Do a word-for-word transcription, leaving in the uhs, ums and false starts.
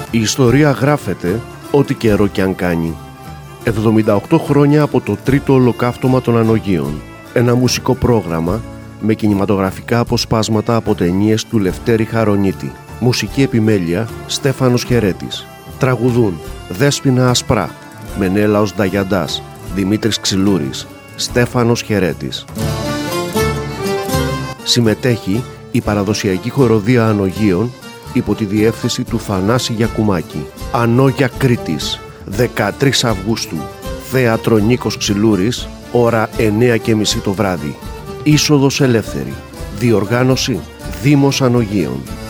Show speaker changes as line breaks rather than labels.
Η ιστορία γράφεται ό,τι καιρό κι αν κάνει. εβδομήντα οκτώ χρόνια από το τρίτο ολοκαύτωμα των Ανογείων. Ένα μουσικό πρόγραμμα με κινηματογραφικά αποσπάσματα από ταινίες του Λευτέρη Χαρονίτη. Μουσική επιμέλεια Στέφανος Χαιρέτης. Τραγουδούν Δέσποινα Ασπρά, Μενέλαος Νταγιαντάς, Δημήτρης Ξυλούρης, Στέφανος Χαιρέτης. Συμμετέχει η παραδοσιακή χοροδία Ανογείων υπό τη διεύθυνση του Θανάση Γιακουμάκη. Ανόγια Κρήτης, δεκατρείς Αυγούστου, θέατρο Νίκος Ξυλούρης, ώρα εννέα και μισή το βράδυ. Είσοδος ελεύθερη. Διοργάνωση Δήμος Ανογείων.